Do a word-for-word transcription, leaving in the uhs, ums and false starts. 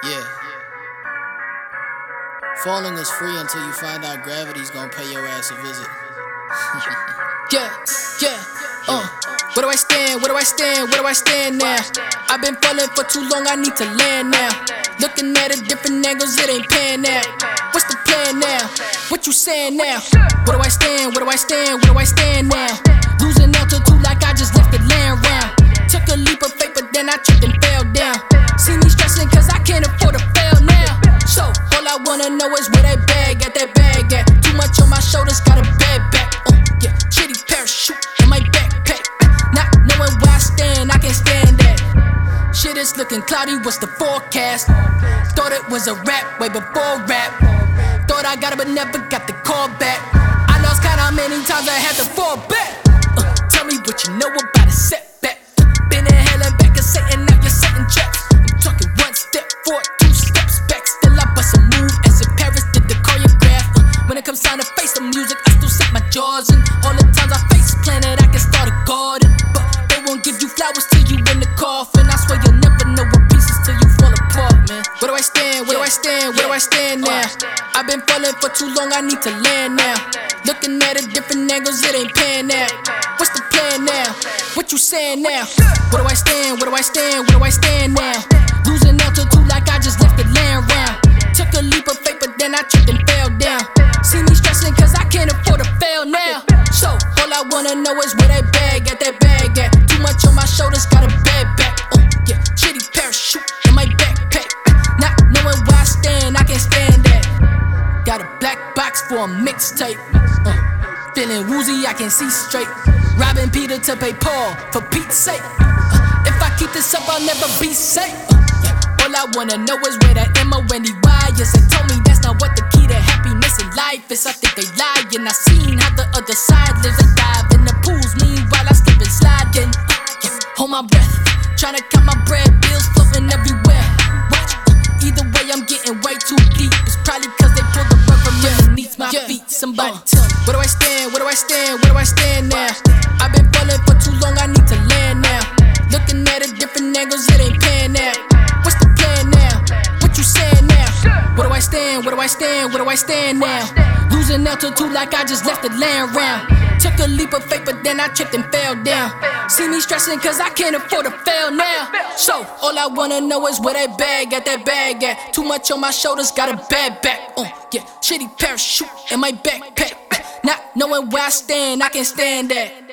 Yeah. Falling is free until you find out gravity's gonna pay your ass a visit. Yeah, yeah, uh. Where do I stand? Where do I stand? Where do I stand now? I've been falling for too long, I need to land now. Looking at it different angles, it ain't pan out. What's the plan now? What you saying now? Where do I stand? Where do I stand? Where do I stand now? Losing altitude like I just left the land round. Took a leap of faith, but then I tripped and fell down. See me stressing cause I can't afford to fail now. So, all I wanna know is where that bag at, that bag at. Too much on my shoulders, got a bad back. Uh, yeah, shitty parachute in my backpack. Not knowing where I stand, I can't stand that. Shit is looking cloudy, what's the forecast? Thought it was a rap way before rap. Thought I got it but never got the call back. I lost count how many times I had to fall back. uh, Tell me what you know about a setback. Been in hell and back and Satan, now you're setting traps. I'm talking one step forward, two steps back. Still I bust a move as if Paris did the choreograph. uh, When it comes time to face the music, I still set my jaws. And all the times I face planet, I can start a garden. But they won't give you flowers till you in the coffin. I swear you'll never know what pieces till you fall apart, man. Where do I stand? Where do I stand? Where do I stand now? I've been falling for too long, I need to land now. Looking at it different angles, it ain't pan out. What's the plan now? What you saying now? Where do I stand? Where do I stand? Where do I stand now? Losing altitude like I just left the land round. Took a leap of faith, but then I tripped and fell down. See me stressing cause I can't afford to fail now. So, all I wanna know is where that bag at, that bag at. Too much on my shoulders, got a bad back. Uh, yeah, shitty parachute in my backpack. Not knowing where I stand, I can't stand that. Got a black box for a mixtape. Uh, feeling woozy, I can see straight. Robbing Peter to pay Paul, for Pete's sake. Uh, if I keep this up, I'll never be safe. Uh, yeah. All I wanna know is where the M O N D Y is. They told me that's not what the key to happiness in life is. I think they lying. I seen how the other side lives. They dive in the pools, meanwhile I slip and slide in. Uh, yeah. Hold my breath, tryna count my bread, bills floating everywhere. Watch, uh, either way I'm getting way too deep. It's probably cause they pulled the rug from underneath my yeah. feet. Somebody uh, tell me, where do I stand? Where do I stand? Where do I stand now? I've been falling for too long, I need to land now. Looking at it different angles, it ain't pan out. What's the plan now? What you saying now? Where do I stand? Where do I stand? Where do I stand now? Losing altitude like I just left the land round. Took a leap of faith, but then I tripped and fell down. See me stressing cause I can't afford to fail now. So, all I wanna know is where that bag at, that bag at. Too much on my shoulders, got a bad back. Uh, yeah, shitty parachute in my backpack. Not knowing where I stand, I can't stand that.